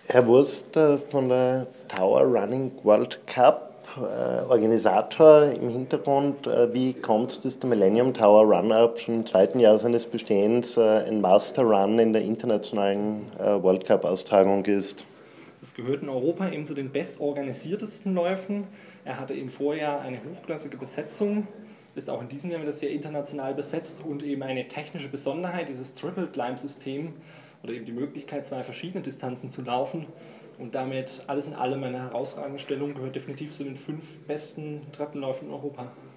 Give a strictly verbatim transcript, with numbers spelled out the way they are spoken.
Herr Wurst äh, von der Tower Running World Cup, äh, Organisator im Hintergrund. Äh, wie kommt es, dass der Millennium Tower Run-Up schon im zweiten Jahr seines Bestehens äh, ein Master Run in der internationalen äh, World Cup-Austragung ist? Es gehört in Europa eben zu den bestorganisiertesten Läufen. Er hatte im Vorjahr eine hochklassige Besetzung, ist auch in diesem Jahr wieder sehr international besetzt und eben eine technische Besonderheit, dieses Triple Climb System oder eben die Möglichkeit, zwei verschiedene Distanzen zu laufen. Und damit alles in allem eine herausragende Stellung, gehört definitiv zu den fünf besten Treppenläufen in Europa.